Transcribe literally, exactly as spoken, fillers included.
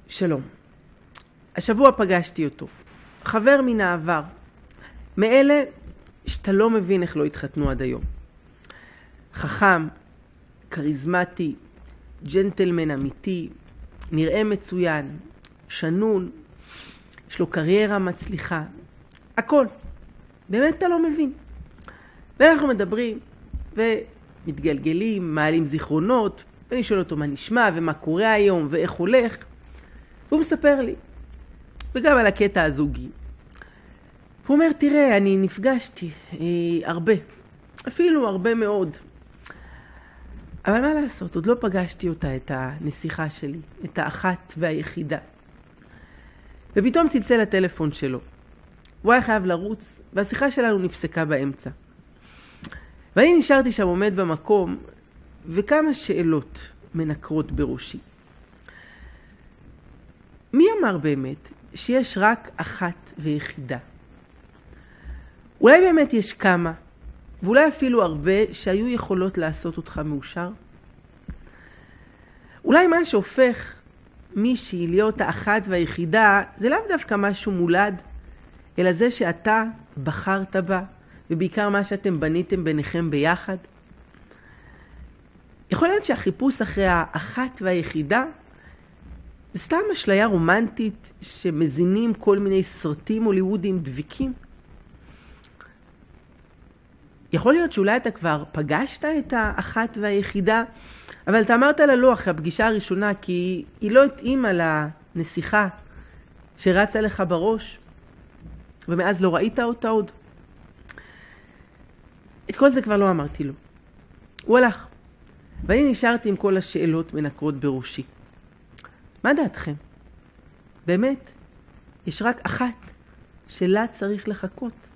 שלום. השבוע פגשתי אותו. חבר מן העבר. מאלה שאתה לא מבין איך לא התחתנו עד היום. חכם, קריזמטי, ג'נטלמן אמיתי, נראה מצוין, שנון, יש לו קריירה מצליחה. הכל. באמת אתה לא מבין. ואנחנו מדברים ומתגלגלים, מעלים זיכרונות, ואני שואל אותו מה נשמע ומה קורה היום ואיך הולך. והוא מספר לי. וגם על הקטע הזוגי. הוא אומר, תראה, אני נפגשתי אה, הרבה. אפילו הרבה מאוד. אבל מה לעשות? עוד לא פגשתי אותה, את הנסיכה שלי. את האחת והיחידה. ופתאום צלצל הטלפון שלו. הוא היה חייב לרוץ, והשיחה שלנו נפסקה באמצע. ואני נשארתי שם עומד במקום, וכמה שאלות מנקרות בראשי. מי אמר באמת שיש רק אחת ויחידה? אולי באמת יש כמה, ואולי אפילו הרבה שהיו יכולות לעשות אותך מאושר? אולי מה שהופך מישהי להיות האחת והיחידה, זה לאו דווקא משהו מולד, אלא זה שאתה בחרת בה, ובעיקר מה שאתם בניתם ביניכם ביחד. יכול להיות שהחיפוש אחרי האחת והיחידה, זה סתם אשליה רומנטית שמזינים כל מיני סרטים הוליוודיים דביקים. יכול להיות שאולי אתה כבר פגשת את האחת והיחידה, אבל אתה אמרת לה לא אחרי הפגישה הראשונה, כי היא לא התאימה לנסיכה שרצה לך בראש, ומאז לא ראית אותה עוד. את כל זה כבר לא אמרתי לו. הוא הלך, ואני נשארתי עם כל השאלות מנקרות בראשי. מה דעתכם? באמת, יש רק אחת שלה צריך לחכות.